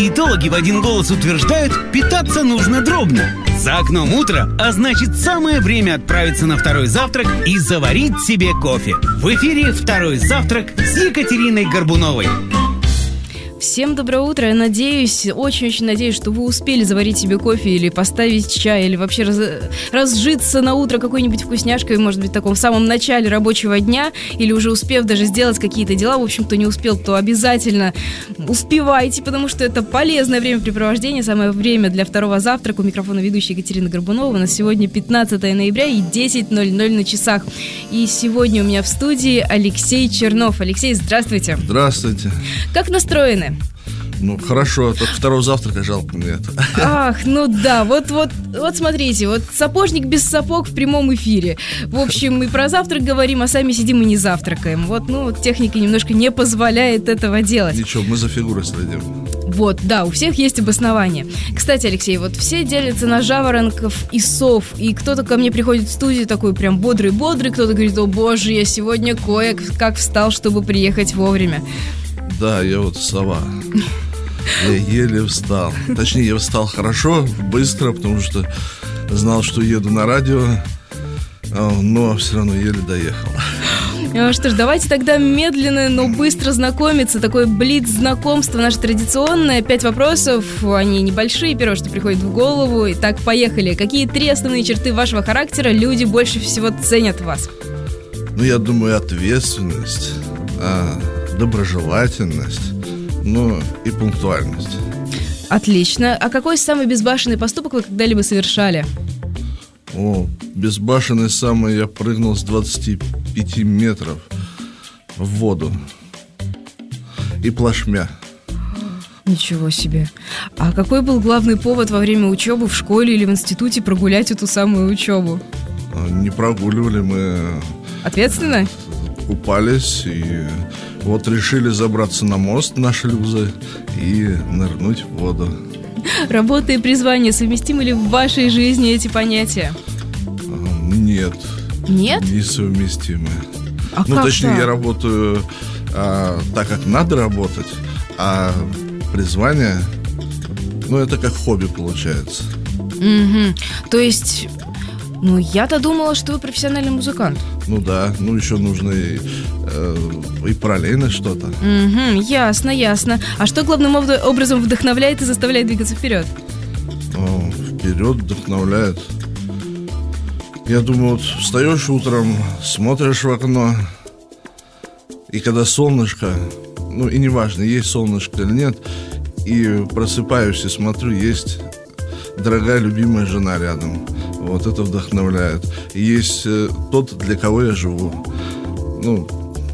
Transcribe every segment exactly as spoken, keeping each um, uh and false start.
Диетологи в один голос утверждают, питаться нужно дробно. За окном утро, а значит самое время отправиться на второй завтрак и заварить себе кофе. В эфире «Второй завтрак» с Екатериной Горбуновой. Всем доброе утро. Я надеюсь, очень-очень надеюсь, что вы успели заварить себе кофе или поставить чай, или вообще раз, разжиться на утро какой-нибудь вкусняшкой, может быть, в таком самом начале рабочего дня, или уже успев даже сделать какие-то дела. В общем, кто не успел, то обязательно успевайте, потому что это полезное времяпрепровождение, самое время для второго завтрака. У микрофона ведущая Екатерина Горбунова. У нас сегодня пятнадцатое ноября и десять ноль ноль на часах. И сегодня у меня в студии Алексей Чернов. Алексей, здравствуйте. Здравствуйте. Как настроены? Ну, хорошо, только второго завтрака жалко нет. Ах, ну да, вот, вот, вот смотрите, вот сапожник без сапог в прямом эфире. В общем, мы про завтрак говорим, а сами сидим и не завтракаем. Вот, ну, вот техника немножко не позволяет этого делать. Ничего, мы за фигурой следим. Вот, да, у всех есть обоснование. Кстати, Алексей, вот все делятся на жаворонков и сов, и кто-то ко мне приходит в студию такой прям бодрый-бодрый, кто-то говорит: о боже, я сегодня кое-как встал, чтобы приехать вовремя. Да, я вот сова. Я еле встал. Точнее, я встал хорошо, быстро, потому что знал, что еду на радио, но все равно еле доехал. Ну что ж, давайте тогда медленно, но быстро знакомиться. Такое блиц-знакомство наше традиционное. Пять вопросов, они небольшие, первое, что приходит в голову. Итак, поехали. Какие три основные черты вашего характера люди больше всего ценят в вас? Ну, я думаю, ответственность, доброжелательность, ну и пунктуальность. Отлично. А какой самый безбашенный поступок вы когда-либо совершали? О, безбашенный самый, я прыгнул с двадцати пяти метров в воду. И плашмя. Ничего себе. А какой был главный повод во время учебы в школе или в институте прогулять эту самую учебу? Не прогуливали, мы... Ответственно? Купались и вот решили забраться на мост на шлюзы и нырнуть в воду. Работа и призвание, совместимы ли в вашей жизни эти понятия? Нет. Нет? Несовместимы. А ну, как точнее, так? Я работаю а, так, как надо работать, а призвание, ну, это как хобби получается. Угу. То есть, ну, я-то думала, что вы профессиональный музыкант. Ну да, ну еще нужно и, э, и параллельно что-то. Угу, ясно, ясно. А что главным образом вдохновляет и заставляет двигаться вперед? О, вперед вдохновляет. Я думаю, вот встаешь утром, смотришь в окно, и когда солнышко, ну и неважно, есть солнышко или нет, и просыпаюсь и смотрю, есть дорогая любимая жена рядом. Вот это вдохновляет. И есть э, тот, для кого я живу. Ну,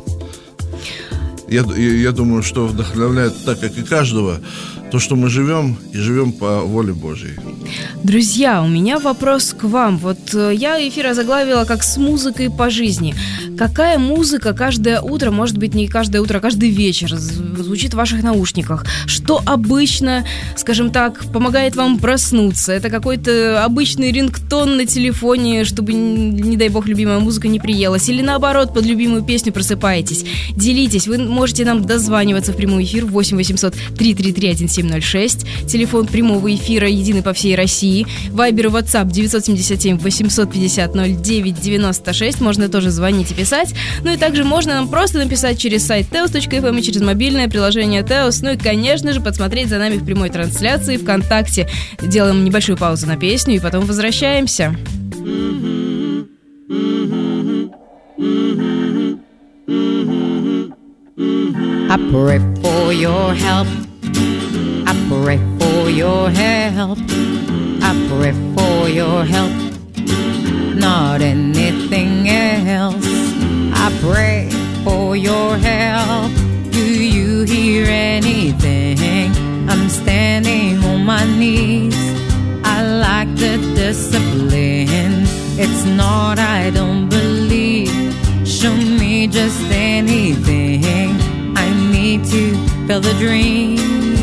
я, я, я думаю, что вдохновляет, так как и каждого, то, что мы живем и живем по воле Божьей. Друзья, у меня вопрос к вам. Вот я эфир озаглавила как «С музыкой по жизни». Какая музыка каждое утро, может быть, не каждое утро, а каждый вечер звучит в ваших наушниках? Что обычно, скажем так, помогает вам проснуться? Это какой-то обычный рингтон на телефоне, чтобы, не дай бог, любимая музыка не приелась? Или наоборот, под любимую песню просыпаетесь? Делитесь. Вы можете нам дозваниваться в прямой эфир восемь восемьсот три три три один семь ноль шесть. Телефон прямого эфира единый по всей России. Вайбер и WhatsApp девять семь семь восемь пять ноль ноль девять девяносто шесть. Можно тоже звонить и писать. Ну и также можно нам просто написать через сайт теос точка эф эм и через мобильное приложение Теос. Ну и, конечно же, подсмотреть за нами в прямой трансляции ВКонтакте. Делаем небольшую паузу на песню и потом возвращаемся. I pray for your help. I pray for your help. I pray for your help. Not anything else. I pray for your help. Do you hear anything? I'm standing on my knees. I lack the discipline. It's not I don't believe. Show me just anything. I need to feel the dream.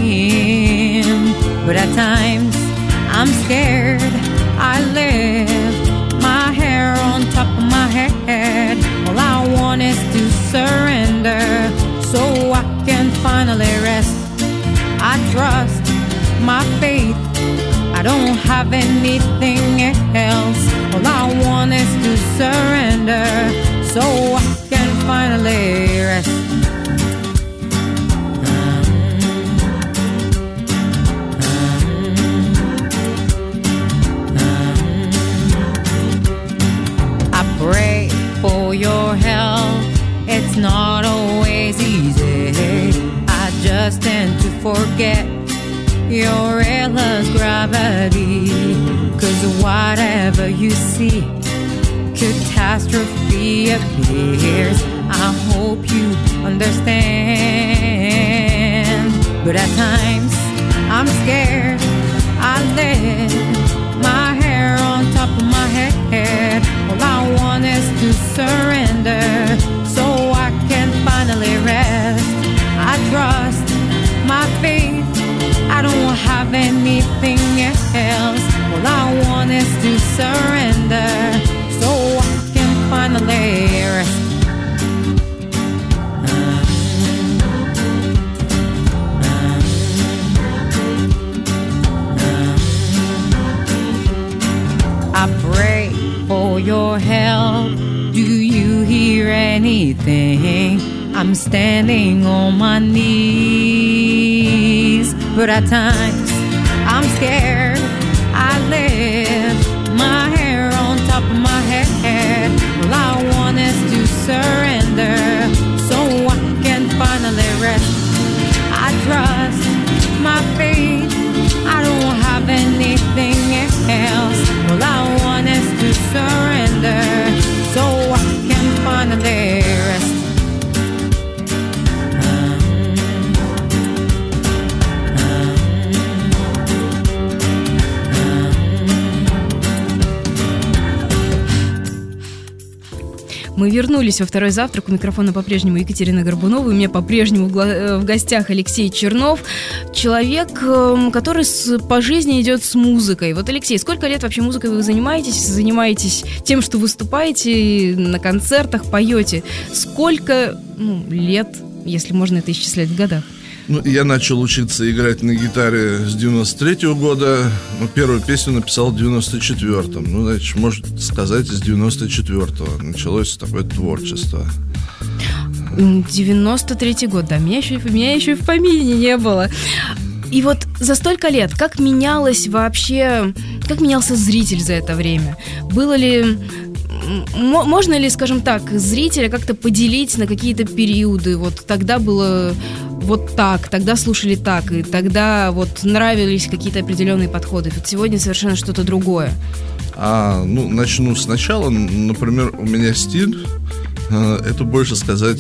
But at times I'm scared. I live my hair on top of my head. All I want is to surrender, so I can finally rest. I trust my faith. I don't have anything else. All I want is to surrender so I can finally rest. I pray for your help. It's not always easy. I just tend to forget your endless gravity. Cause whatever you see, catastrophe appears. I hope you understand. But at times, I'm scared. I let my hair on top of my head. All I want is to surrender so I can finally rest. I trust my faith. I don't have anything else. All I want is to surrender so I can finally rest. I pray for your help. Do you hear anything? I'm standing on my knees, but at times I'm scared. I lift my hair on top of my head. All I want is to surrender so I can finally rest. I trust my faith. I don't have anything else. All I want is to surrender so I can finally rest. Мы вернулись во второй завтрак. У микрофона по-прежнему Екатерина Горбунова. У меня по-прежнему в гостях Алексей Чернов. Человек, который по жизни идет с музыкой. Вот, Алексей, сколько лет вообще музыкой вы занимаетесь? Занимаетесь тем, что выступаете на концертах, поете. Сколько ну, лет, если можно это исчислять в годах? Ну, я начал учиться играть на гитаре с девяносто третьего года, но первую песню написал в девяносто четвёртом. Ну, значит, можно сказать, с девяносто четвёртого началось такое творчество. девяносто третий год, да, меня еще, меня еще и в помине не было. И вот за столько лет, как менялось вообще, как менялся зритель за это время? Было ли... Можно ли, скажем так, зрителя как-то поделить на какие-то периоды? Вот тогда было вот так, тогда слушали так, и тогда вот нравились какие-то определенные подходы. Вот сегодня совершенно что-то другое. А, ну, начну сначала. Например, у меня стиль, это больше сказать,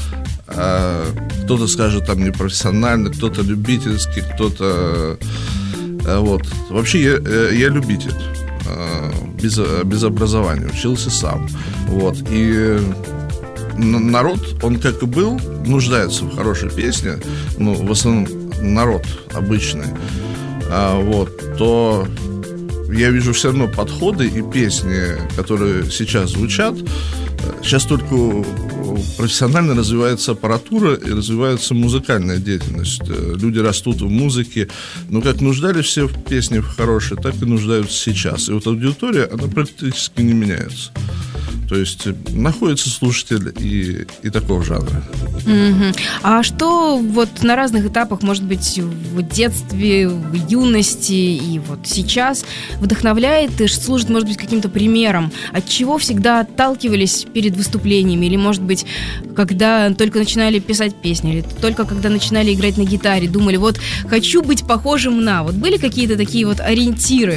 кто-то скажет там непрофессиональный, кто-то любительский, кто-то... Вот. Вообще я, я любитель. Без, без образования, учился сам. Вот. И народ, он как и был, нуждается в хорошей песне, ну, в основном народ обычный, а, вот, то я вижу все равно подходы и песни, которые сейчас звучат. Сейчас только профессионально развивается аппаратура и развивается музыкальная деятельность. Люди растут в музыке. Но как нуждались все в песне хорошие, так и нуждаются сейчас. И вот аудитория, она практически не меняется. То есть находится слушатель и, и такого жанра. Mm-hmm. А что вот на разных этапах, может быть, в детстве, в юности и вот сейчас вдохновляет и служит, может быть, каким-то примером? От чего всегда отталкивались перед выступлениями? Или, может быть, когда только начинали писать песни, или только когда начинали играть на гитаре, думали, вот, хочу быть похожим на... Вот были какие-то такие вот ориентиры?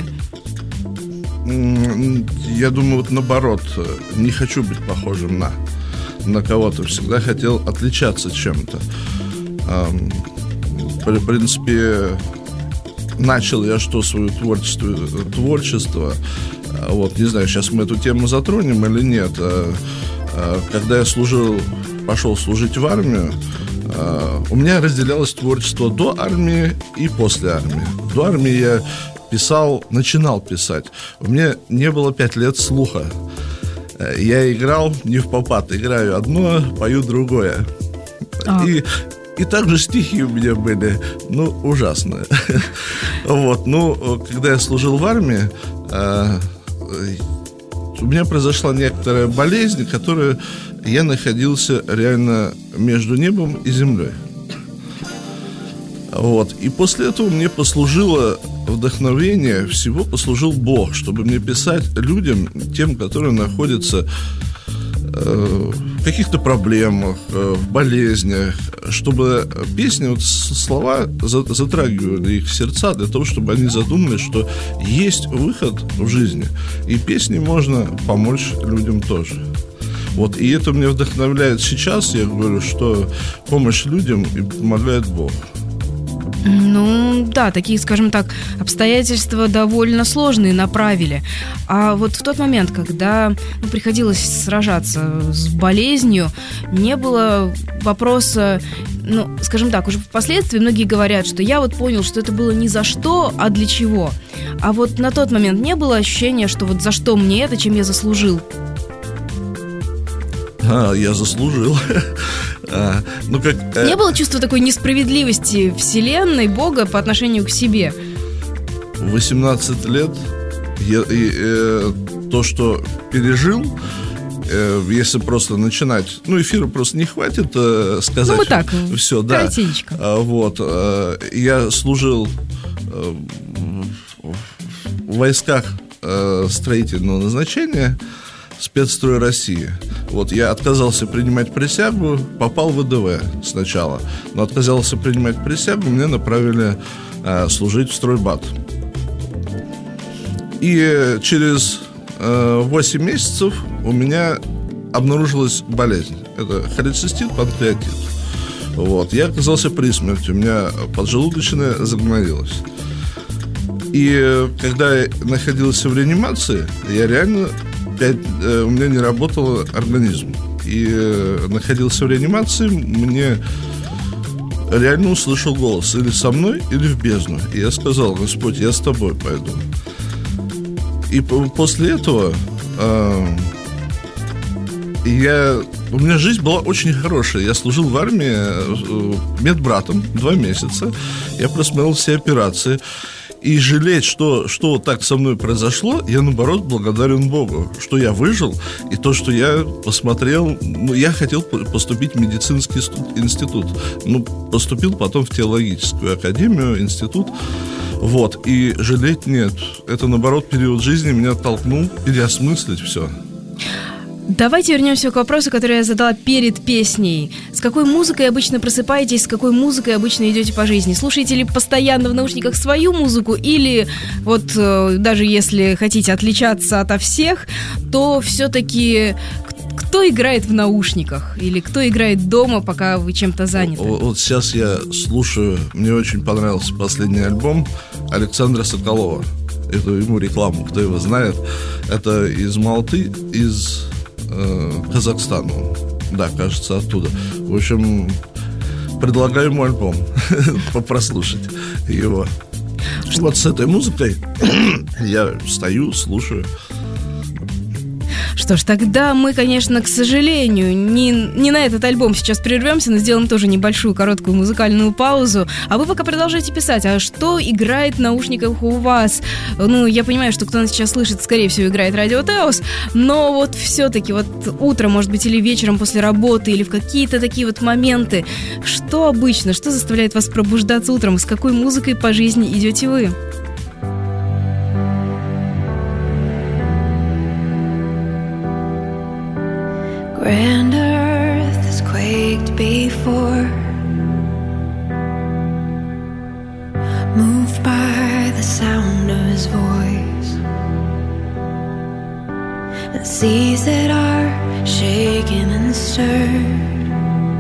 Я думаю, вот наоборот, не хочу быть похожим на, на кого-то. Всегда хотел отличаться чем-то. В принципе, начал я что, свое творчество, творчество. Вот, не знаю, сейчас мы эту тему затронем или нет. Когда я служил, пошел служить в армию, у меня разделялось творчество до армии и после армии. До армии я писал, начинал писать. У меня не было пять лет слуха. Я играл не впопад. Играю одно, пою другое. А. И И также стихи у меня были, ну, ужасные. Вот, ну, когда я служил в армии, у меня произошла некоторая болезнь, которая я находился реально между небом и землей. Вот. И после этого мне послужило вдохновение, всего послужил Бог, чтобы мне писать людям, тем, которые находятся э, в каких-то проблемах, э, в болезнях, чтобы песни, вот, слова затрагивали их сердца для того, чтобы они задумались, что есть выход в жизни, и песней можно помочь людям тоже. Вот, и это меня вдохновляет сейчас, я говорю, что помощь людям и помогает Бог. Ну, да, такие, скажем так, обстоятельства довольно сложные направили. А вот в тот момент, когда ну, приходилось сражаться с болезнью, не было вопроса, ну, скажем так, уже впоследствии многие говорят, что я вот понял, что это было не за что, а для чего. А вот на тот момент не было ощущения, что вот за что мне это, чем я заслужил? А, я заслужил. А, ну как, э... Не было чувства такой несправедливости Вселенной, Бога по отношению к себе? восемнадцать лет я, и, э, то, что пережил, э, если просто начинать, ну, эфира просто не хватит э, сказать. Ну, мы так, все, да. А, вот, э, я служил э, в войсках э, строительного назначения, спецстрой России. Вот, я отказался принимать присягу, попал в ВДВ сначала, но отказался принимать присягу, меня направили э, служить в стройбат. И через э, восемь месяцев у меня обнаружилась болезнь. Это холецистит, панкреатит. Вот, я оказался при смерти, у меня поджелудочная загноилась. И когда я находился в реанимации, я реально Пять, э, у меня не работал организм. И э, находился в реанимации, мне реально услышал голос: или со мной, или в бездну. И я сказал: Господь, я с тобой пойду. И по- после этого э, я, у меня жизнь была очень хорошая. Я служил в армии э, медбратом два месяца. Я просмотрел все операции. И жалеть, что, что так со мной произошло, я, наоборот, благодарен Богу, что я выжил, и то, что я посмотрел, ну, я хотел поступить в медицинский институт, ну, поступил потом в теологическую академию, институт, вот, и жалеть нет, это, наоборот, период жизни меня толкнул переосмыслить все. Давайте вернемся к вопросу, который я задала перед песней. С какой музыкой обычно просыпаетесь, с какой музыкой обычно идете по жизни? Слушаете ли постоянно в наушниках свою музыку, или вот даже если хотите отличаться ото всех, то все-таки кто играет в наушниках или кто играет дома, пока вы чем-то заняты? Вот, вот сейчас я слушаю, мне очень понравился последний альбом Александра Соколова. Это ему рекламу, кто его знает. Это из Малты, из Казахстана. Да, кажется, оттуда. В общем, предлагаю ему альбом прослушать его. Вот с этой музыкой я стою, слушаю. Что ж, тогда мы, конечно, к сожалению, не, не на этот альбом сейчас прервемся, но сделаем тоже небольшую короткую музыкальную паузу. А вы пока продолжайте писать. А что играет в наушниках у вас? Ну, я понимаю, что кто нас сейчас слышит, скорее всего, играет Радио Теос, но вот все-таки вот утром, может быть, или вечером после работы, или в какие-то такие вот моменты, что обычно, что заставляет вас пробуждаться утром? С какой музыкой по жизни идете вы? Grand earth has quaked before, moved by the sound of his voice, and seas that are shaken and stirred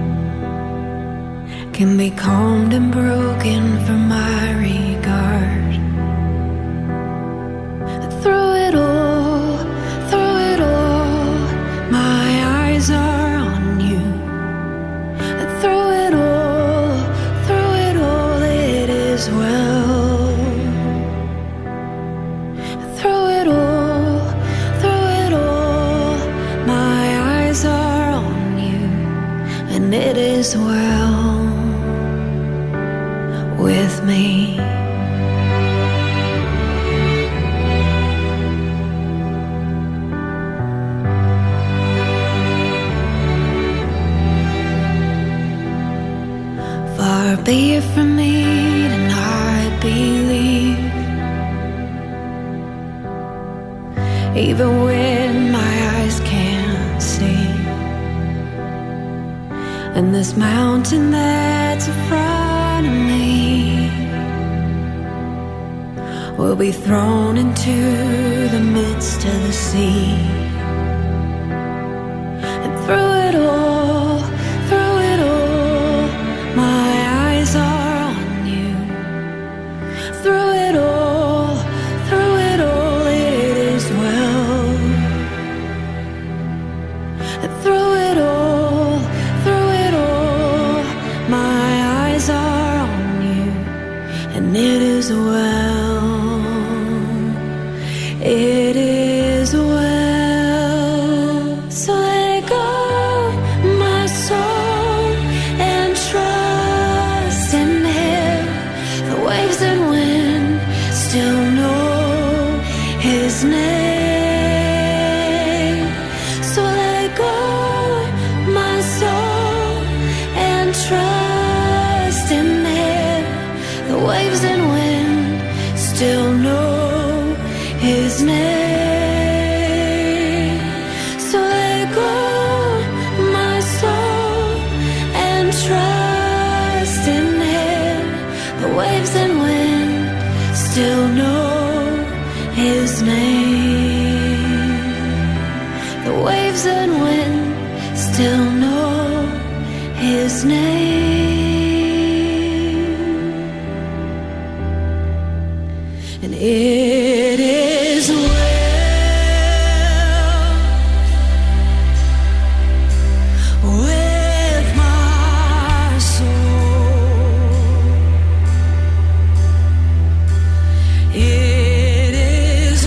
can be calmed and broken for my regard. Through it all, through it all, my eyes are on you. Through it all, through it all, it is well. Through it all, through it all, my eyes are on you, and it is well. Far be it from me to not believe, even when my eyes can't see. And this mountain that's in front of me will be thrown into the midst of the sea. And through it all, through it all, my eyes are on you. Through it all, through it all, it is well. And through it all, through it all, my eyes are on you, and it is well. It is well. So let go, my soul, and trust in Him. The waves and wind still know His name. So let go, my soul, and trust in Him. The waves and wind still know His name. So let go, my soul, and trust in Him. The waves and wind still know His name. The waves and wind still know His name. And it is well with my soul. It is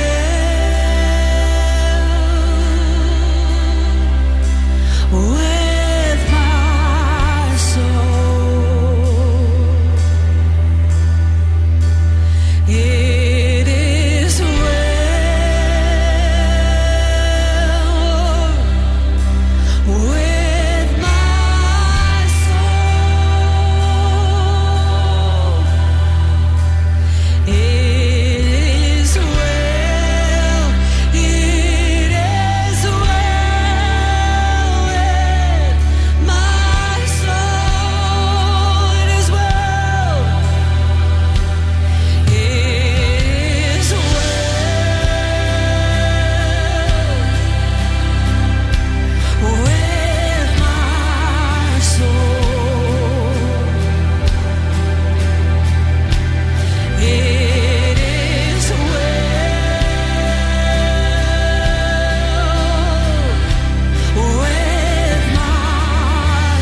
well with my soul. It is well with my soul. It is well, it is well with my soul. It is well. It is well with my soul. It is well with my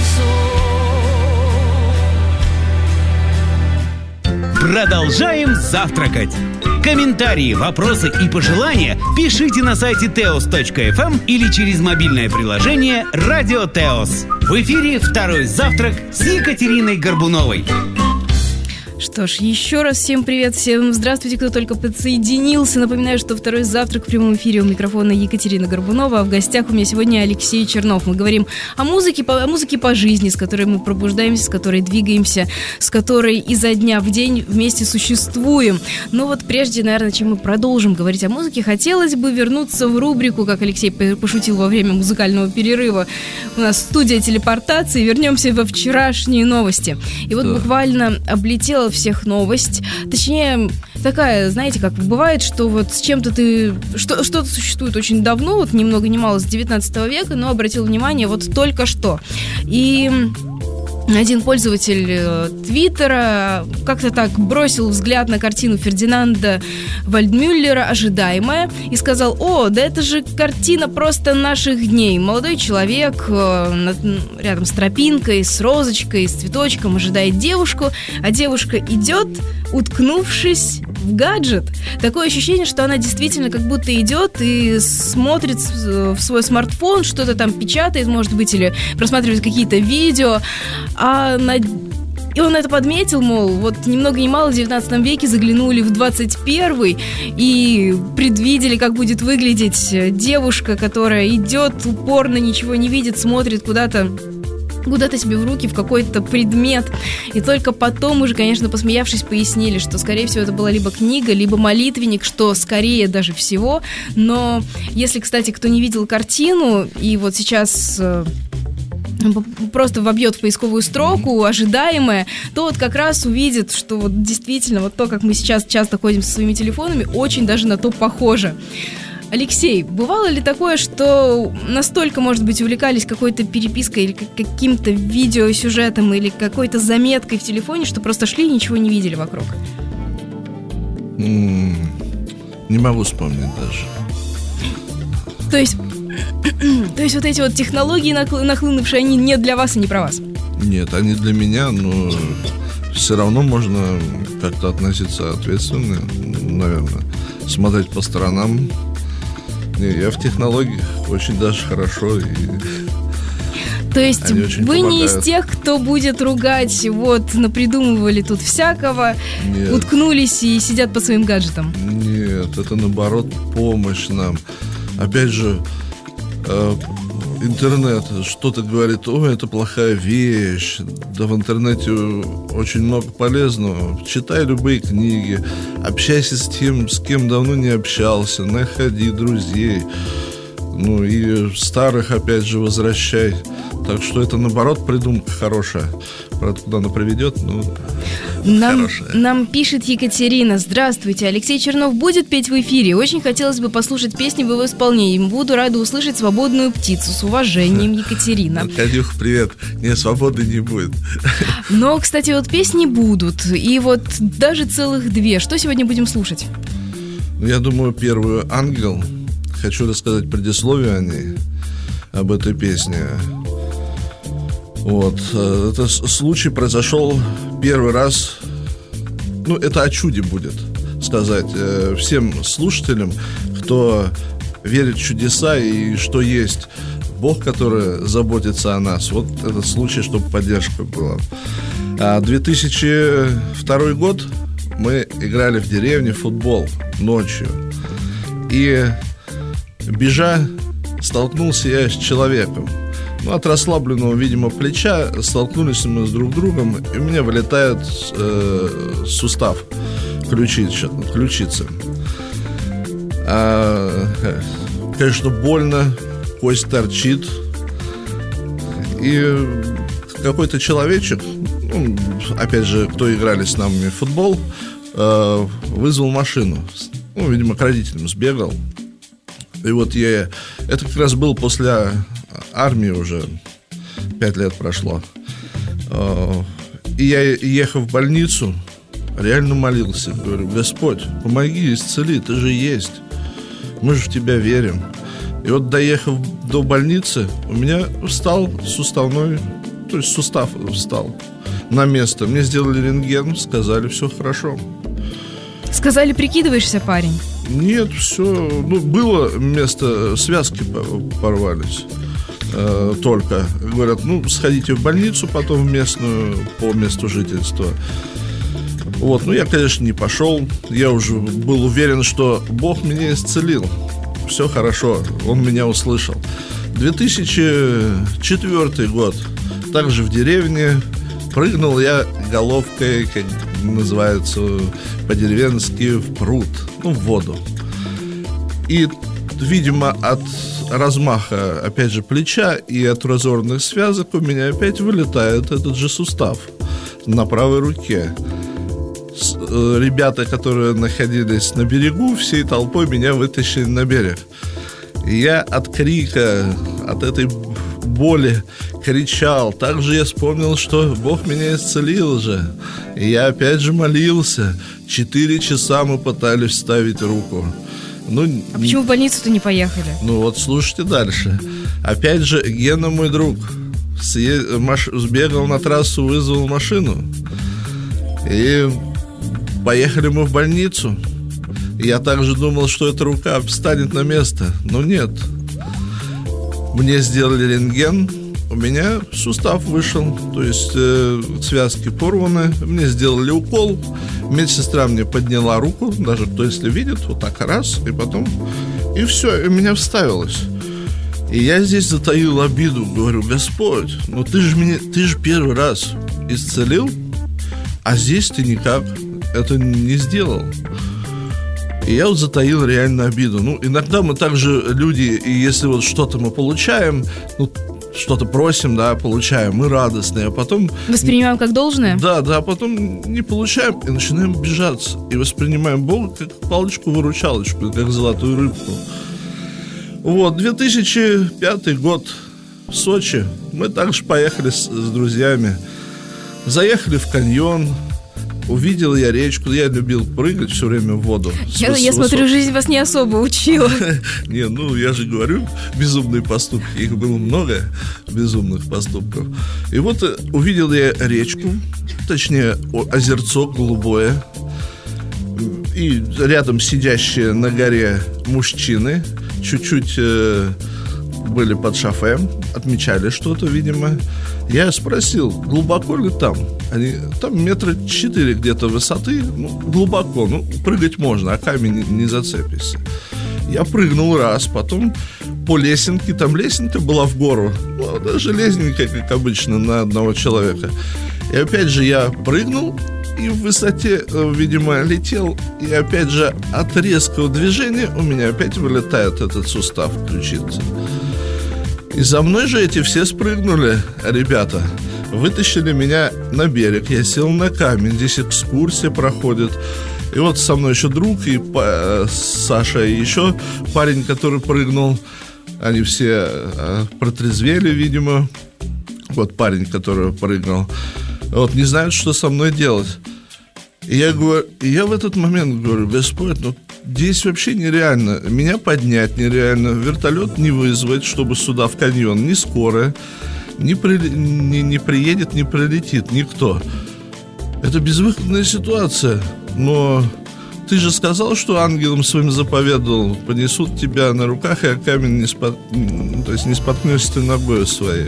soul. Продолжаем завтракать. Комментарии, вопросы и пожелания пишите на сайте теос точка эф эм или через мобильное приложение «Радио Теос». В эфире «Второй завтрак» с Екатериной Горбуновой. Что ж, еще раз всем привет, всем здравствуйте, кто только подсоединился. Напоминаю, что второй завтрак в прямом эфире, у микрофона Екатерина Горбунова, а в гостях у меня сегодня Алексей Чернов. Мы говорим о музыке, о музыке по жизни, с которой мы пробуждаемся, с которой двигаемся, с которой изо дня в день вместе существуем. Но вот прежде, наверное, чем мы продолжим говорить о музыке, хотелось бы вернуться в рубрику, как Алексей пошутил во время музыкального перерыва. У нас студия телепортации, вернемся во вчерашние новости. И вот Да. буквально облетела всех новость. Точнее, такая, знаете, как бывает, что вот с чем-то ты... Что, что-то существует очень давно, вот ни много ни мало с девятнадцатого века, но обратил внимание вот только что. И... Один пользователь Твиттера как-то так бросил взгляд на картину Фердинанда Вальдмюллера «Ожидаемая» и сказал: «О, да это же картина просто наших дней. Молодой человек рядом с тропинкой, с розочкой, с цветочком ожидает девушку, а девушка идет, уткнувшись в гаджет». Такое ощущение, что она действительно как будто идет и смотрит в свой смартфон, что-то там печатает, может быть, или просматривает какие-то видео, а на И он это подметил, мол, вот ни много ни мало в девятнадцатом веке заглянули в двадцать первый и предвидели, как будет выглядеть девушка, которая идет упорно, ничего не видит, смотрит куда-то куда-то себе в руки, в какой-то предмет. И только потом уже, конечно, посмеявшись, пояснили, что, скорее всего, это была либо книга, либо молитвенник, что скорее даже всего. Но если, кстати, кто не видел картину, и вот сейчас просто вобьет в поисковую строку ожидаемое, то вот как раз увидит, что вот действительно вот то, как мы сейчас часто ходим со своими телефонами, очень даже на то похоже. Алексей, бывало ли такое, что настолько, может быть, увлекались какой-то перепиской или каким-то видеосюжетом или какой-то заметкой в телефоне, что просто шли и ничего не видели вокруг? Mm, не могу вспомнить даже. То есть, то есть вот эти вот технологии нахлынувшие, они не для вас и не про вас? Нет, они для меня, но все равно можно как-то относиться ответственно, наверное, смотреть по сторонам. Я в технологиях очень даже хорошо. И то есть вы помогают. Не из тех, кто будет ругать, вот, напридумывали тут всякого, Нет. уткнулись и сидят по своим гаджетам? Нет, это наоборот помощь нам. Опять же, э, интернет что-то говорит, ой, это плохая вещь. Да в интернете очень много полезного. Читай любые книги, общайся с тем, с кем давно не общался, находи друзей. Ну и старых, опять же, возвращай. Так что это, наоборот, придумка хорошая. Правда, куда она приведет, ну, нам, хорошая. Нам пишет Екатерина. Здравствуйте, Алексей Чернов будет петь в эфире? Очень хотелось бы послушать песни в его исполнении. Буду рада услышать «Свободную птицу». С уважением, Екатерина. Кадюх, привет. Не, свободы не будет. Но, кстати, вот песни будут. И вот даже целых две. Что сегодня будем слушать? Я думаю, первую «Ангел». Хочу рассказать предисловие о ней, об этой песне. Вот. Этот случай произошел первый раз. Ну, это о чуде будет сказать всем слушателям, кто верит в чудеса и что есть Бог, который заботится о нас. Вот этот случай, чтобы поддержка была. А две тысячи второй год мы играли в деревне в футбол ночью. И бежа, столкнулся я с человеком. Ну, от расслабленного, видимо, плеча столкнулись мы с друг другом, и у меня вылетает э, сустав ключица. ключица. А, конечно, больно, кость торчит. И какой-то человечек, ну, опять же, кто играли с нами в футбол, э, вызвал машину. Ну, видимо, к родителям сбегал. И вот я... Это как раз было после армии уже. Пять лет прошло. И я, ехав в больницу, реально молился. Говорю, Господь, помоги, исцели, ты же есть. Мы же в тебя верим. И вот, доехав до больницы, у меня встал суставной... То есть сустав встал на место. Мне сделали рентген, сказали, все хорошо. Сказали, прикидываешься, парень? Нет, все, ну, было место, связки порвались э, только. Говорят, ну, сходите в больницу, потом в местную, по месту жительства. Вот, ну, я, конечно, не пошел. Я уже был уверен, что Бог меня исцелил. Все хорошо, Он меня услышал. две тысячи четвёртый год. Также в деревне. Прыгнул я головкой, как называется по-деревенски, в пруд, ну, в воду. И, видимо, от размаха, опять же, плеча и от разорванных связок у меня опять вылетает этот же сустав на правой руке. С, э, ребята, которые находились на берегу, всей толпой меня вытащили на берег. И я от крика, от этой боли кричал. Также я вспомнил, что Бог меня исцелил же. И я опять же молился. Четыре часа мы пытались вставить руку. Ну, а почему в больницу-то не поехали? Ну вот слушайте дальше. Опять же, Гена, мой друг, сбегал на трассу, вызвал машину. И поехали мы в больницу. Я также думал, что эта рука встанет на место. Но нет. Мне сделали рентген, у меня сустав вышел, то есть э, связки порваны, мне сделали укол, медсестра мне подняла руку, даже кто если видит, вот так раз, и потом, и все, и меня вставилось. И я здесь затаил обиду, говорю: Господь, ну ты же меня, ты же первый раз исцелил, а здесь ты никак это не сделал. И я вот затаил реально обиду. Ну, иногда мы также люди, и если вот что-то мы получаем, ну, что-то просим, да, получаем, мы радостные, а потом... Воспринимаем как должное? Да, да, а потом не получаем и начинаем обижаться. И воспринимаем Бога как палочку-выручалочку, как золотую рыбку. Вот, две тысячи пятый год в Сочи. Мы также поехали с, с друзьями. Заехали в каньон. Увидел я речку, я любил прыгать все время в воду. Я, я смотрю, жизнь вас не особо учила. Не, ну я же говорю, безумные поступки. Их было много, безумных поступков. И вот увидел я речку, точнее озерцо голубое. И рядом сидящие на горе мужчины, чуть-чуть э, были под шофе, отмечали что-то, видимо. Я спросил, глубоко ли там? Они, там метра четыре где-то высоты, ну, глубоко, ну, прыгать можно, а камень не, не зацепишься. Я прыгнул раз, потом по лесенке, там лесенка была в гору, ну, да, железненькая, как обычно, на одного человека. И опять же я прыгнул, и в высоте, видимо, летел, и опять же от резкого движения у меня опять вылетает этот сустав, ключица. И за мной же эти все спрыгнули, ребята. Вытащили меня на берег. Я сел на камень. Здесь экскурсия проходит. И вот со мной еще друг, и па- Саша, и еще парень, который прыгнул. Они все э, протрезвели, видимо. Вот парень, который прыгнул. Вот не знают, что со мной делать. И я говорю, и я в этот момент говорю: Господь, ну здесь вообще нереально. Меня поднять нереально. Вертолет не вызвать, чтобы сюда в каньон. Не скорая. Не, при, не, не приедет, не прилетит никто. Это безвыходная ситуация. Но ты же сказал, что ангелам своим заповедовал: понесут тебя на руках, и о камень не, спот... То есть не споткнешься ты ногой своей.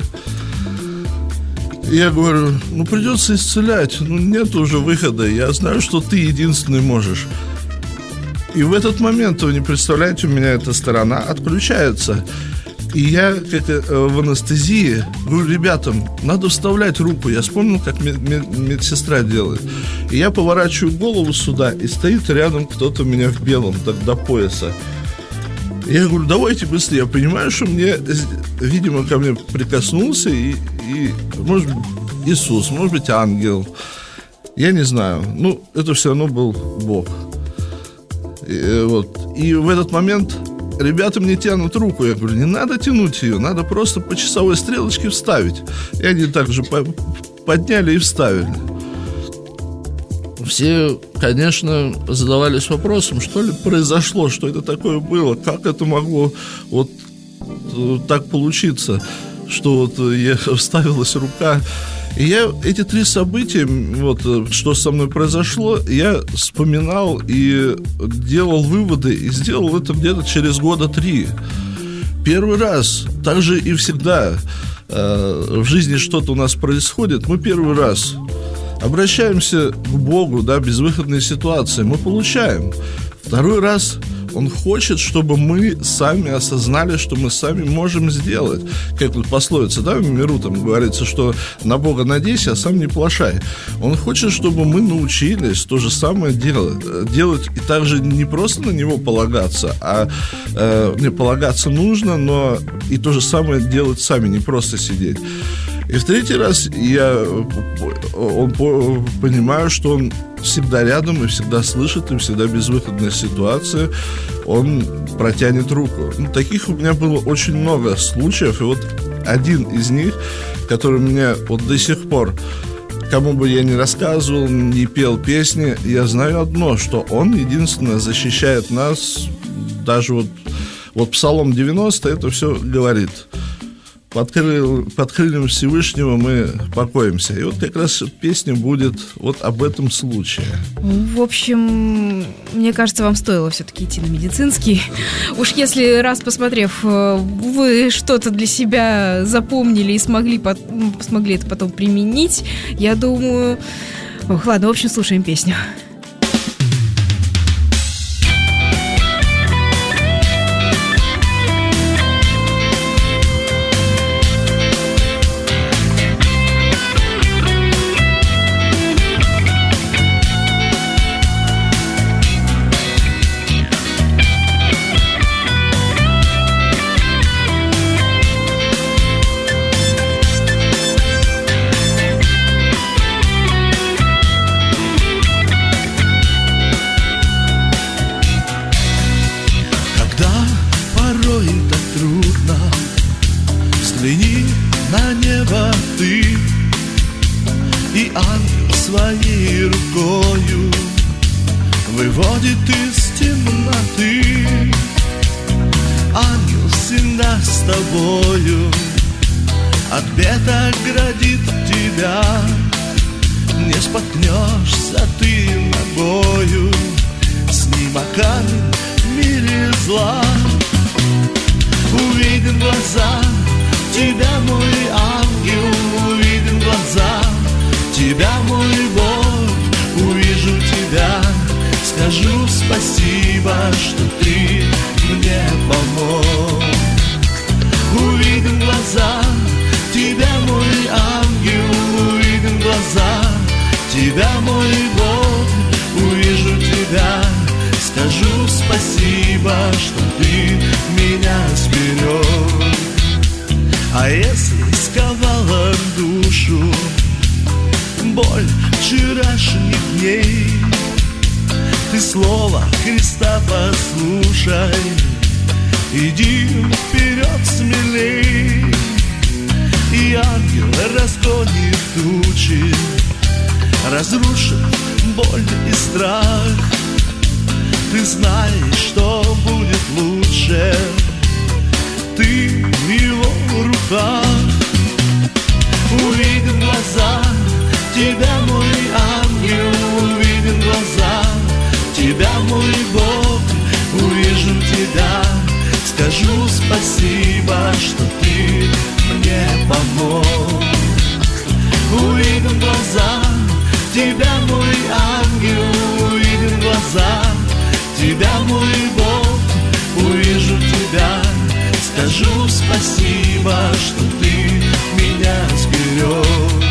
Я говорю: ну придется исцелять. Ну нет уже выхода. Я знаю, что ты единственный можешь. И в этот момент, вы не представляете, у меня эта сторона отключается. И я, как в анестезии, говорю ребятам: надо вставлять руку. Я вспомнил, как мед- мед- медсестра делает. И я поворачиваю голову сюда, и стоит рядом кто-то у меня в белом, до, до пояса. И я говорю: давайте быстрее. Я понимаю, что мне, видимо, ко мне прикоснулся и, и может быть, Иисус, может быть, ангел. Я не знаю. Ну, это все равно был Бог. И, вот. И в этот момент ребята мне тянут руку. Я говорю: не надо тянуть ее, надо просто по часовой стрелочке вставить. И они также подняли и вставили. Все, конечно, задавались вопросом, что ли произошло, что это такое было, как это могло вот так получиться, что вот я, вставилась рука. И я эти три события, вот, что со мной произошло, я вспоминал и делал выводы, и сделал это где-то через года три. Первый раз, так же и всегда, э, в жизни что-то у нас происходит, мы первый раз обращаемся к Богу, да, безвыходной ситуации, мы получаем. Второй раз Он хочет, чтобы мы сами осознали, что мы сами можем сделать. Как вот пословица, да, в миру там говорится, что на Бога надейся, а сам не плашай. Он хочет, чтобы мы научились то же самое делать. Делать и также не просто на Него полагаться, а э, не полагаться нужно, но и то же самое делать сами, не просто сидеть. И в третий раз я он, понимаю, что Он всегда рядом и всегда слышит, и всегда безвыходная ситуация, Он протянет руку. Ну, таких у меня было очень много случаев, и вот один из них, который меня вот до сих пор, кому бы я ни рассказывал, не пел песни, я знаю одно, что Он единственное защищает нас. Даже вот, вот Псалом девяносто это все говорит. под, крыл, под крыльем Всевышнего мы покоимся. И вот как раз песня будет вот об этом случае. В общем, мне кажется, вам стоило все-таки идти на медицинский. Уж если, раз посмотрев, вы что-то для себя запомнили и смогли, смогли это потом применить, я думаю... Ох, ладно, в общем, слушаем песню. Взгляни на небо ты, и ангел своей рукою выводит из темноты. Ангел всегда с тобою, от бед оградит тебя. Не споткнешься ты ногою, с ним о камень в мире зла. Увиден глаза тебя, мой ангел, увиден глаза тебя, мой Бог. Увижу тебя, скажу спасибо, что ты мне помог. Увиден глаза тебя, мой ангел, увиден глаза тебя, мой Бог. Увижу тебя, скажу спасибо, что ты меня сберег. А если сковала душу боль вчерашних дней, ты слово Христа послушай, иди вперед смелей, и ангел разгонит тучи, разрушит боль и страх. Ты знаешь, что будет лучше, ты в его руках. Увиден глаза тебя, мой ангел, увиден глаза тебя, мой Бог. Увижу тебя, скажу спасибо, что ты мне помог. Увиден глаза тебя, мой ангел, увиден глаза тебя, мой Бог. Увижу тебя, скажу спасибо, что ты меня сберег.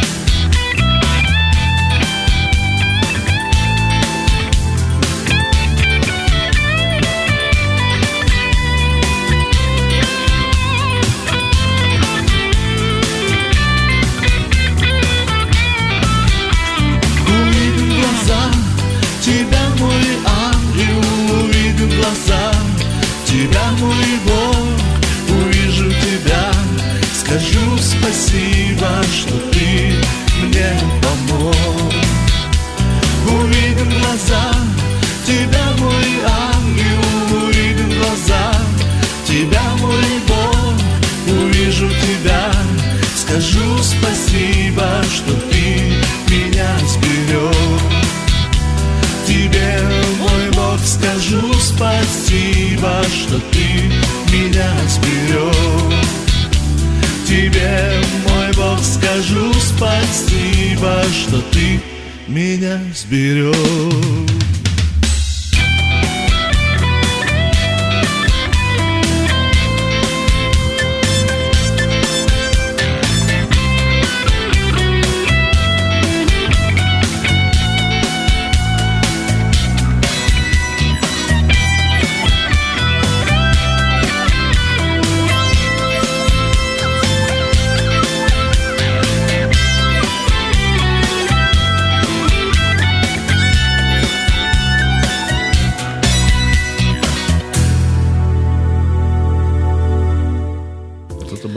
Увиден глаза тебя, мой ангел, увиден глаза тебя, мой Бог. Увижу тебя, скажу спасибо, что ты мне помог. Увиден глаза тебя, мой ангел, увиден глаза тебя, мой Бог. Увижу тебя, скажу спасибо, что ты меня сберег. Тебе, мой Бог, скажу спасибо, что ты меня сберег. Тебе, мой Бог, скажу спасибо, что ты меня сберег.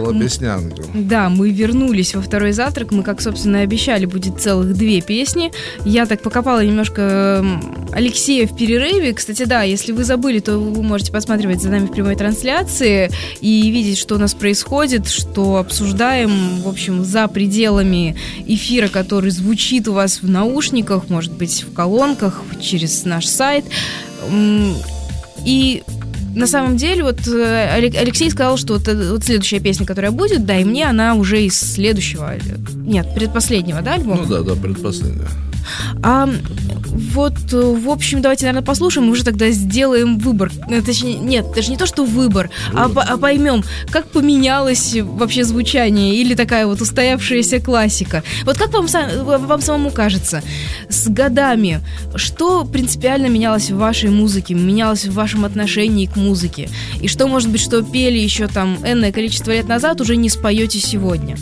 Около Песнянки. Да, мы вернулись во второй завтрак. Мы, как, собственно, и обещали, будет целых две песни. Я так покопала немножко Алексея в перерыве. Кстати, да, если вы забыли, то вы можете посматривать за нами в прямой трансляции и видеть, что у нас происходит, что обсуждаем, в общем, за пределами эфира, который звучит у вас в наушниках, может быть, в колонках, через наш сайт. И на самом деле, вот Алексей сказал, что вот, вот следующая песня, которая будет, да, и мне она уже из следующего, нет, предпоследнего, да, альбома? Ну да, да, предпоследнего. А вот, в общем, давайте, наверное, послушаем, и уже тогда сделаем выбор. Точнее, нет, даже не то, что выбор, а, а поймем, как поменялось вообще звучание или такая вот устоявшаяся классика. Вот как вам, вам самому кажется, с годами, что принципиально менялось в вашей музыке, менялось в вашем отношении к музыке? И что, может быть, что пели еще там энное количество лет назад, уже не споете сегодня?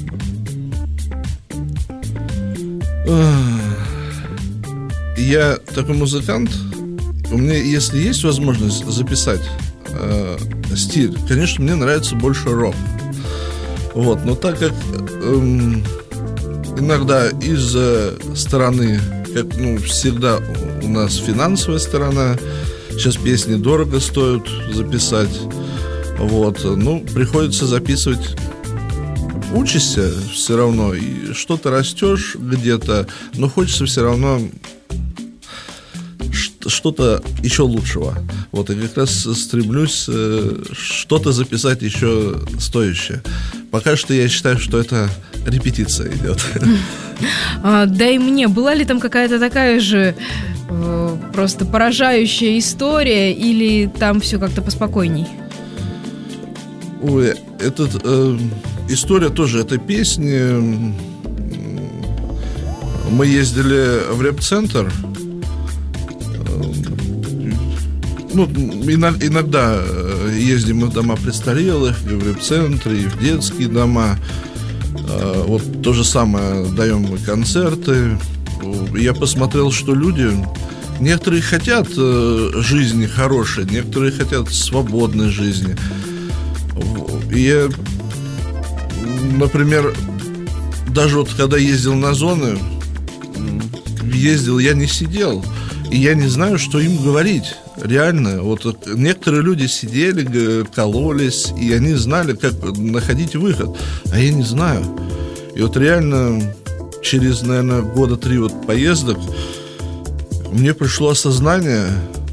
Я такой музыкант. У меня, если есть возможность записать э, стиль, конечно, мне нравится больше рок. Вот, но так как э, иногда из-за стороны, как ну, всегда у нас финансовая сторона, сейчас песни дорого стоят записать. Вот, ну, приходится записывать. Учишься все равно, и что-то растешь где-то, но хочется все равно что-то еще лучшего. Вот, и как раз стремлюсь э, что-то записать еще стоящее. Пока что я считаю, что это репетиция идет. А, да и мне, была ли там какая-то такая же э, просто поражающая история, или там все как-то поспокойней? Ой, этот, э, история тоже этой песни. Мы ездили в рэп-центр. Ну, иногда ездим мы в дома престарелых, и в рэп-центры, и в детские дома. Вот то же самое, даем мы концерты. Я посмотрел, что люди, некоторые хотят жизни хорошей, некоторые хотят свободной жизни. И я, например, даже вот когда ездил на зоны, ездил, я не сидел. И я не знаю, что им говорить. Реально, вот некоторые люди сидели, кололись, и они знали, как находить выход. А я не знаю. И вот реально через, наверное, года три вот поездок мне пришло осознание,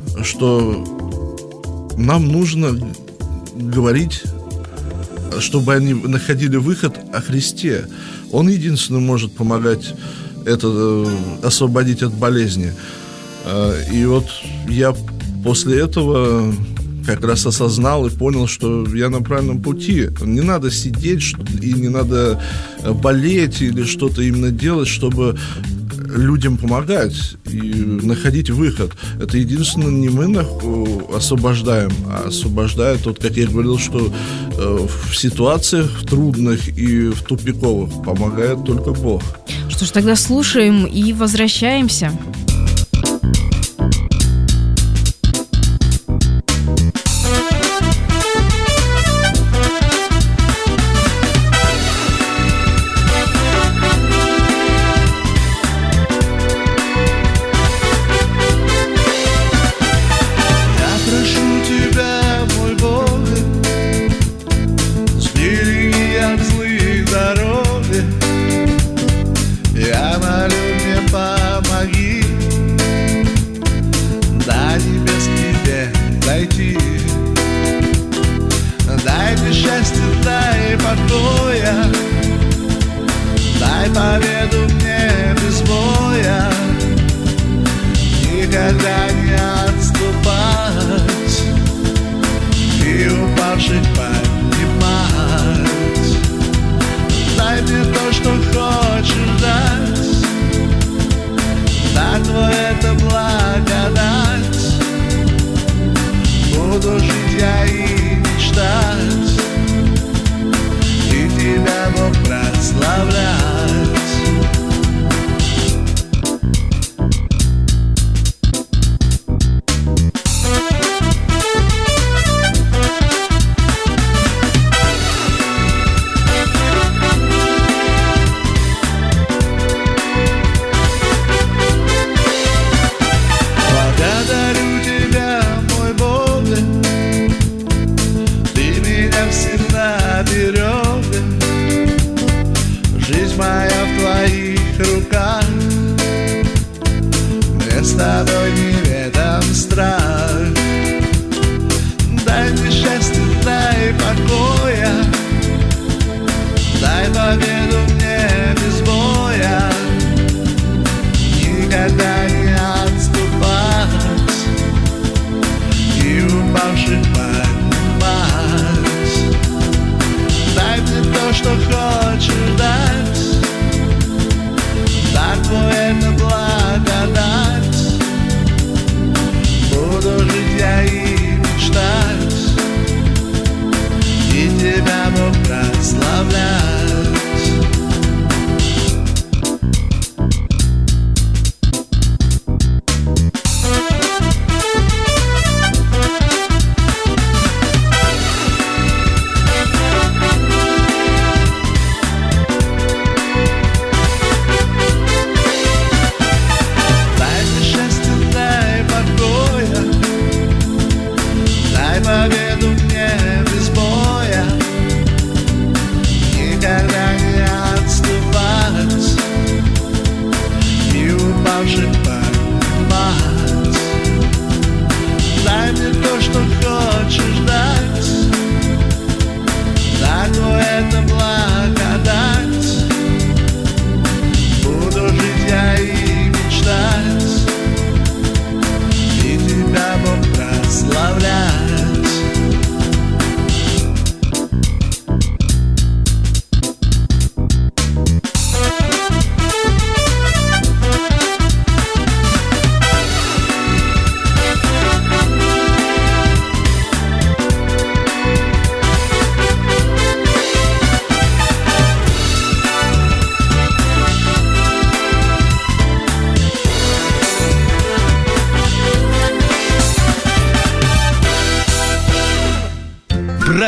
что нам нужно говорить, чтобы они находили выход о Христе. Он единственный может помогать это, освободить от болезни. И вот я после этого как раз осознал и понял, что я на правильном пути. Не надо сидеть и не надо болеть или что-то именно делать, чтобы людям помогать и находить выход. Это единственное, не мы освобождаем, а освобождает, вот как я говорил, что в ситуациях трудных и в тупиковых помогает только Бог. Что ж, тогда слушаем и возвращаемся.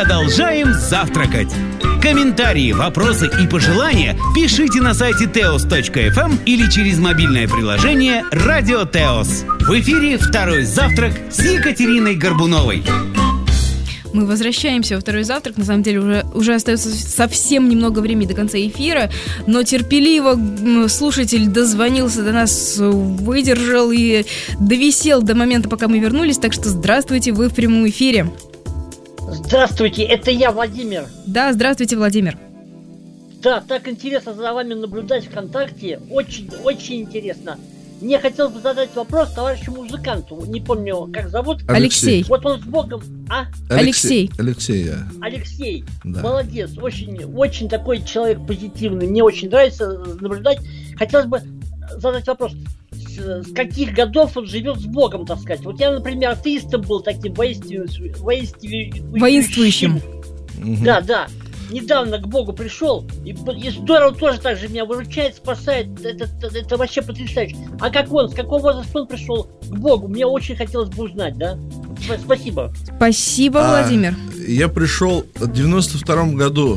продолжаем завтракать. Комментарии, вопросы и пожелания пишите на сайте теос точка эф эм или через мобильное приложение «Радио Теос». В эфире «Второй завтрак» с Екатериной Горбуновой. Мы возвращаемся во второй завтрак. На самом деле уже, уже остается совсем немного времени до конца эфира, но терпеливо слушатель дозвонился до нас, выдержал и довисел до момента, пока мы вернулись. Так что здравствуйте, вы в прямом эфире. Здравствуйте, это я, Владимир. Да, здравствуйте, Владимир. Да, так интересно за вами наблюдать ВКонтакте. Очень, очень интересно. Мне хотелось бы задать вопрос товарищу музыканту. Не помню, как зовут. Алексей. Вот он с Богом. А? Алексей. Алексей, я. Алексей. Да. Молодец. Очень, очень такой человек позитивный. Мне очень нравится наблюдать. Хотелось бы задать вопрос. С, с каких годов он живет с Богом, так сказать? Вот я, например, атеистом был таким воинствующим. Воинствующим. Да, да. Недавно к Богу пришел, и, и здорово тоже так же меня выручает, спасает. Это, это, это вообще потрясающе. А как он, с какого возраста он пришел к Богу? Мне очень хотелось бы узнать, да? Спасибо. Спасибо, А, Владимир. Я пришел в девяносто втором году.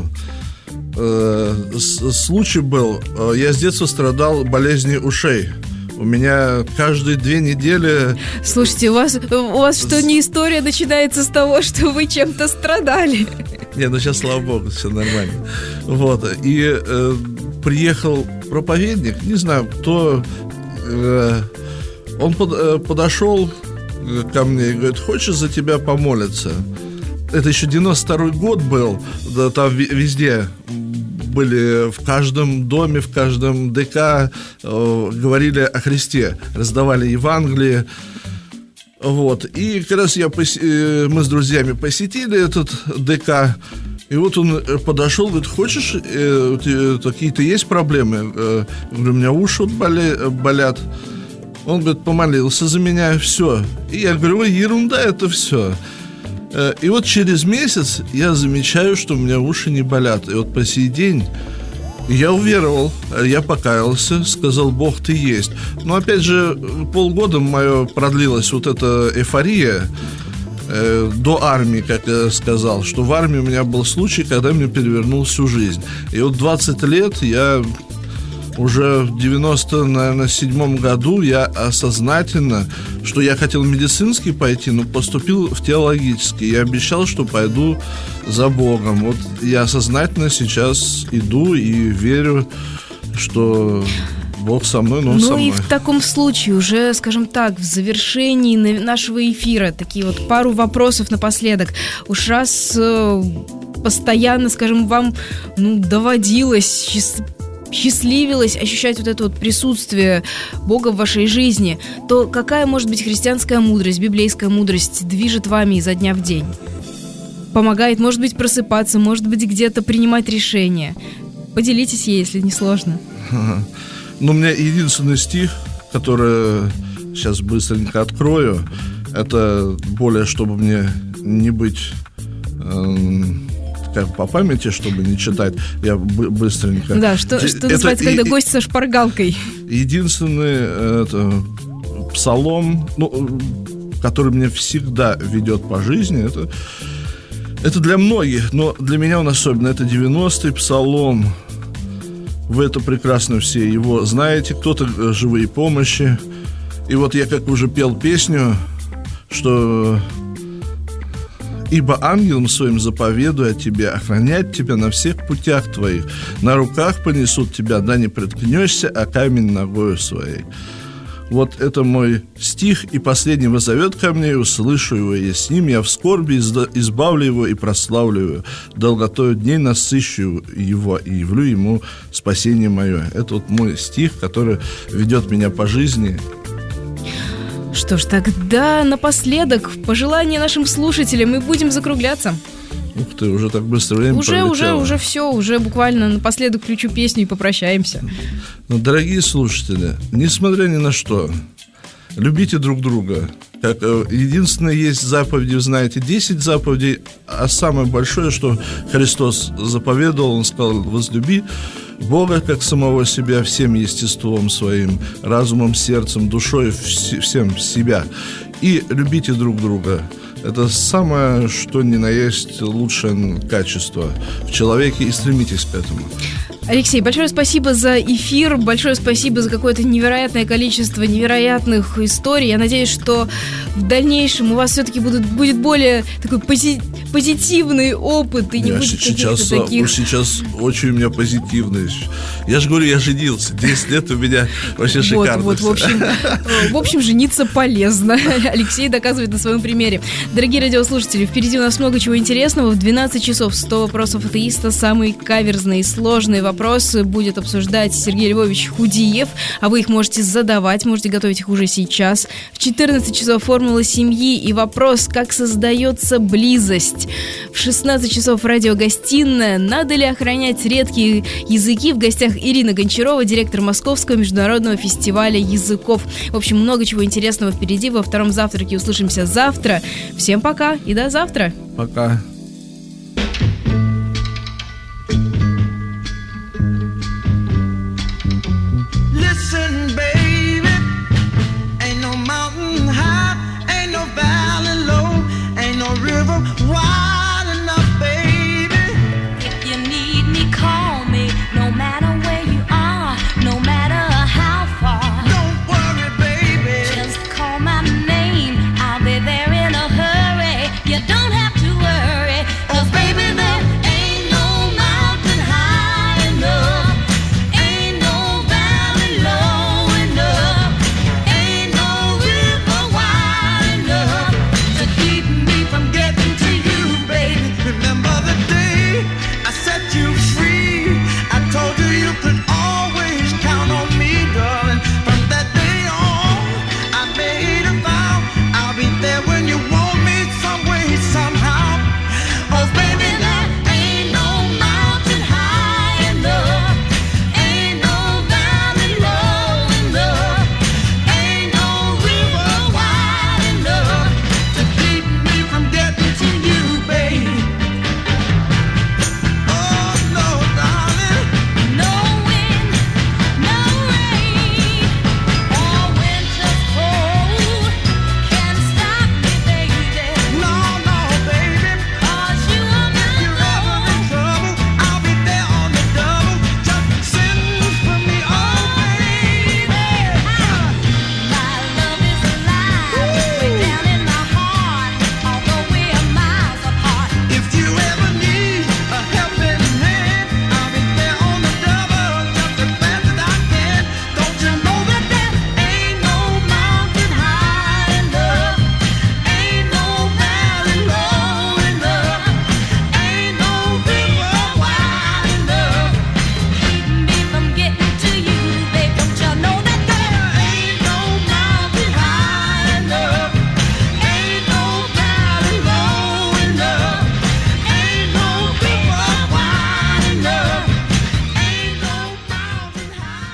Э, случай был, я с детства страдал болезнью ушей. У меня каждые две недели... Слушайте, у вас, у вас что, не история начинается с того, что вы чем-то страдали? Не, ну сейчас, слава богу, все нормально. Вот, и э, приехал проповедник, не знаю, кто... Э, он под, э, подошел ко мне и говорит: хочешь, за тебя помолиться? Это еще девяносто второй год был, да, там везде... были в каждом доме, в каждом ДК, э, говорили о Христе, раздавали Евангелие. Вот. И как раз я пос... мы с друзьями посетили этот ДК, и вот он подошел, говорит: хочешь, э, какие-то есть проблемы? Э, говорю: у меня уши боле... болят. Он говорит: помолился за меня, все. И я говорю: ой, ерунда это все. И вот через месяц я замечаю, что у меня уши не болят. И вот по сей день я уверовал, я покаялся, сказал: Бог, ты есть. Но опять же, полгода мое продлилась вот эта эйфория э, до армии, как я сказал, что в армии у меня был случай, когда мне перевернул всю жизнь. И вот двадцать лет я... Уже в девяносто седьмом году я осознательно, что я хотел в медицинский пойти, но поступил в теологический. Я обещал, что пойду за Богом. Вот я сознательно сейчас иду и верю, что Бог со мной, но он ну со мной. Ну и в таком случае уже, скажем так, в завершении нашего эфира такие вот пару вопросов напоследок. Уж раз э, постоянно, скажем, вам ну, доводилось... счастливилось ощущать вот это вот присутствие Бога в вашей жизни, то какая может быть христианская мудрость, библейская мудрость движет вами изо дня в день? Помогает, может быть, просыпаться, может быть, где-то принимать решения. Поделитесь ей, если не сложно. Ну, у меня единственный стих, который сейчас быстренько открою, это более, чтобы мне не быть... Эм... как по памяти, чтобы не читать, я быстренько. Да, что, что это называется, когда и, гость со шпаргалкой. Единственный это, псалом, ну, который меня всегда ведет по жизни, это, это для многих, но для меня он особенно. Это девяностый псалом. Вы это прекрасно все его знаете. Кто-то «Живые помощи». И вот я как уже пел песню, что... «Ибо ангелам своим заповедую о тебе, охранять тебя на всех путях твоих. На руках понесут тебя, да не приткнешься, а камень ногою своей». Вот это мой стих, и последний воззовет ко мне, и услышу его, и с ним я в скорби избавлю его и прославлю его. Долготою дней насыщу его, и явлю ему спасение мое. Это вот мой стих, который ведет меня по жизни. Что ж, тогда напоследок пожелания нашим слушателям, и будем закругляться. Ух ты, уже так быстро время уже, пролетело. Уже, уже все, уже буквально напоследок включу песню и попрощаемся. Ну, дорогие слушатели, несмотря ни на что, любите друг друга. Как единственное есть заповеди, вы знаете, десять заповедей, а самое большое, что Христос заповедовал, Он сказал: возлюби Бога как самого себя всем естеством своим, разумом, сердцем, душой, всем себя. И любите друг друга. Это самое, что ни на есть, лучшее качество в человеке, и стремитесь к этому. Алексей, большое спасибо за эфир, большое спасибо за какое-то невероятное количество невероятных историй. Я надеюсь, что в дальнейшем у вас все-таки будут, будет более такой пози- позитивный опыт и не я будет сейчас, каких-то таких... Сейчас очень у меня позитивный. Я же говорю, я женился. десять лет у меня вообще шикарно. Вот, вот, в общем, в общем, жениться полезно. Алексей доказывает на своем примере. Дорогие радиослушатели, впереди у нас много чего интересного. В двенадцать часов сто вопросов атеиста. Самые каверзные и сложные вопросы будет обсуждать Сергей Львович Худиев, а вы их можете задавать, можете готовить их уже сейчас. В четырнадцать часов формула семьи и вопрос, как создается близость. В шестнадцать часов радиогостиная. Надо ли охранять редкие языки? В гостях Ирина Гончарова, директор Московского международного фестиваля языков. В общем, много чего интересного впереди. Во втором завтраке услышимся завтра. Всем пока и до завтра. Пока. Listen, baby, ain't no mountain high, ain't no valley low, ain't no river wide enough, baby. If you need me, call me, no matter where you are, no matter how far. Don't worry, baby, Just call my name, I'll be there in a hurry. You don't have to worry, 'cause baby, there ain't no mountain high enough, ain't no valley low enough, ain't no river wide enough to keep me from getting to you, baby. remember the day I set you free. I told you you could always count on me, darling. From that day on, I made a vow I'll be there when you want me, some way, somehow. Oh, baby, there ain't no mountain high enough, ain't no valley low enough, ain't no river wide enough to keep me from getting to you, baby. Oh, no, darling. No wind, no rain, or winter's cold can stop me, baby. No, no, baby. 'Cause you are my If you're ever in love. trouble, I'll be there on the double. Just send for me, oh, baby. My love is alive, way down in my heart, although we are miles apart. If you ever need a helping hand, I'll be there on the double, just as fast as I can. Don't you know that there ain't no mountain high enough, ain't no valley low enough, ain't no river wide enough Keep me from getting to you, babe. Don't you know that there ain't no mountain high enough, ain't no valley low enough, ain't no river wide enough, ain't no mountain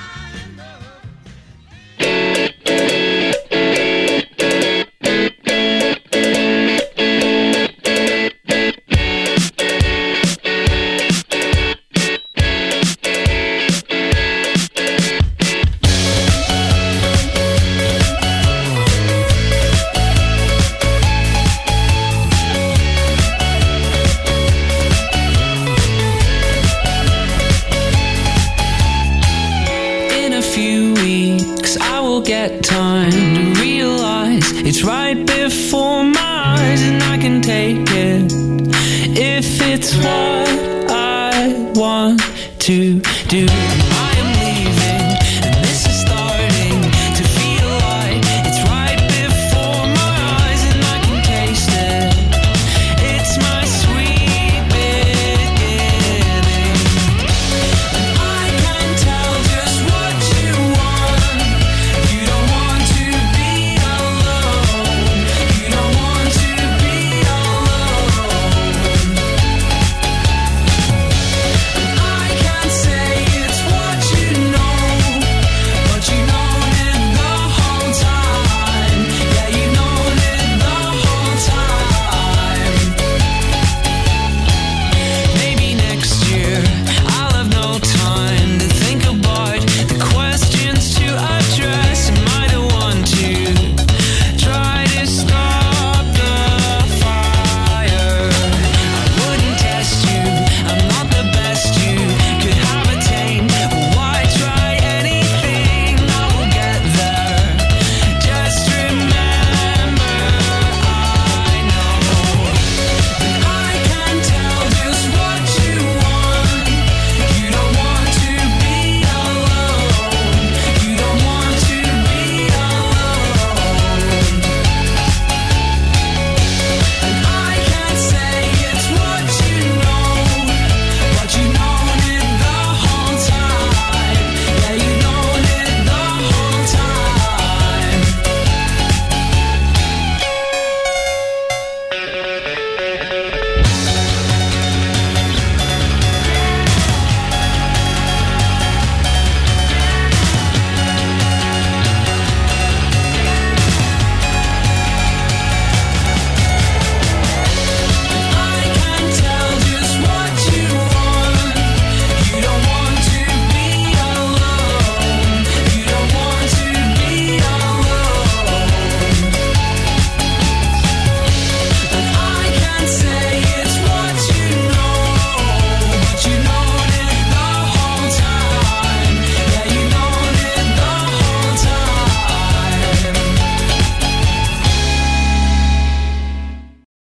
high enough. In a few weeks, I will get time to realize it's right before my eyes, and I can take it if it's what I want to do. I